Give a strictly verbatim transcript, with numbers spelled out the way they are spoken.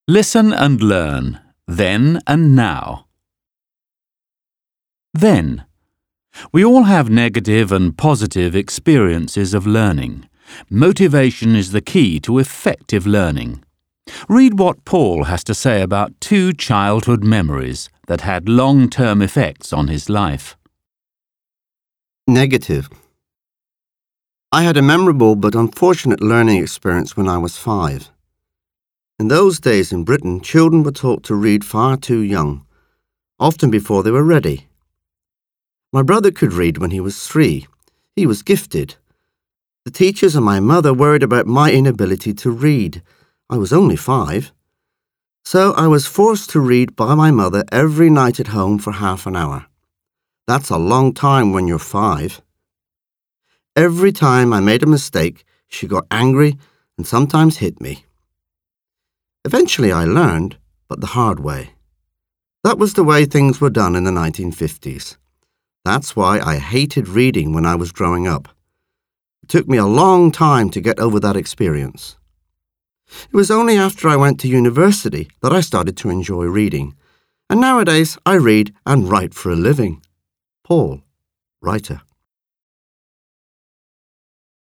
Listen and learn, then and now. Then. We all have negative and positive experiences of learning. Motivation is the key to effective learning. Read what Paul has to say about two childhood memories that had long-term effects on his life. Negative. I had a memorable but unfortunate learning experience when I was five. In those days in Britain, children were taught to read far too young, often before they were ready. My brother could read when he was three. He was gifted. The teachers and my mother worried about my inability to read. I was only five. So I was forced to read by my mother every night at home for half an hour. That's a long time when you're five. Every time I made a mistake, she got angry and sometimes hit me. Eventually I learned, but the hard way. That was the way things were done in the nineteen fifties. That's why I hated reading when I was growing up. It took me a long time to get over that experience. It was only after I went to university that I started to enjoy reading, and nowadays I read and write for a living. Paul, writer.